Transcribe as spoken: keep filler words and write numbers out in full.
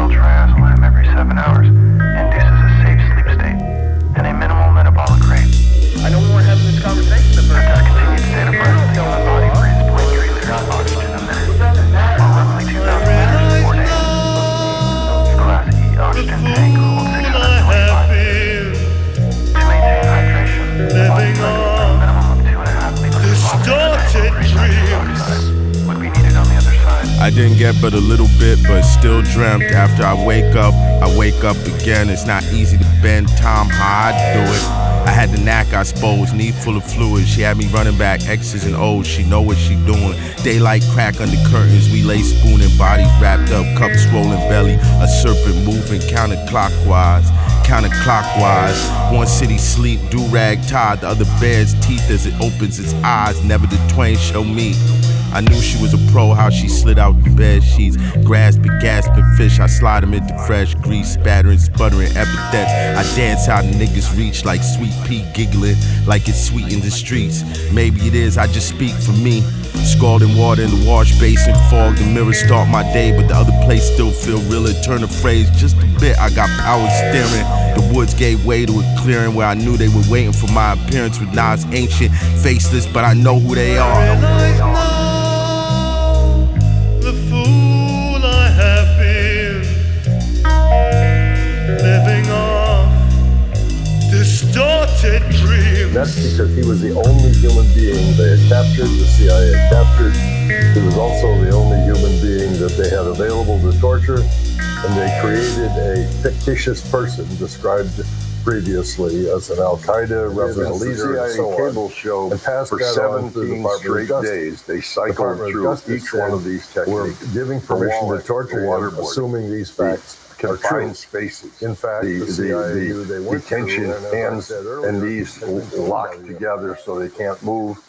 occasional triazolam every seven hours induces a safe sleep state and a minimal metabolic rate. I know we're having this conversation the first At this continued state of rest, the human body breathes zero point three liters of oxygen a minute, or roughly two thousand liters in four days. The Class E oxygen tank holds six hundred twenty-five liters. To maintain hydration, the body cycles a minimum of two and a half liters of oxygen per nitrogen oxide would be needed on the other side. I didn't get but a little bit, but still dreamt. After I wake up, I wake up again. It's not easy to bend time how I do it. I had the knack, I suppose, knee full of fluid. She had me running back X's and O's. She know what she doing. Daylight crack under curtains. We lay spooning, bodies wrapped up, cups swollen belly. A serpent moving counterclockwise. Counterclockwise. One city sleep, do-rag tied. The other bears teeth as it opens its eyes. Never the twain shall meet. I knew she was a pro, how she slid out the bed sheets. Grasping, gasping fish, I slide them into fresh grease. Spattering, sputtering epithets. I dance how the niggas reach like Sweet Pea giggling like it's sweet in the streets. Maybe it is, I just speak for me. Scalding water in the wash basin, fog the mirror, start my day, but the other place still feel realer. Turn the phrase just a bit, I got power steering. The woods gave way to a clearing where I knew they were waiting for my appearance with Nas ancient, faceless, but I know who they are. The fool I have been, living off distorted dreams. That's because he was the only human being they had captured, the C I A had captured. He was also the only human being that they had available to torture, and they created a fictitious person described previously as an Al-Qaeda representative, leader, and so on. Cable show and passed for that on to the seventeen Department straight of Justice. days. They cycled through each one of these techniques. We're giving permission to torture him, assuming these facts are true. Confined spaces. In fact, the, the the, C I A the knew they weren't detention true, and as I hands said earlier, and these they didn't locked know yet. together so they can't move.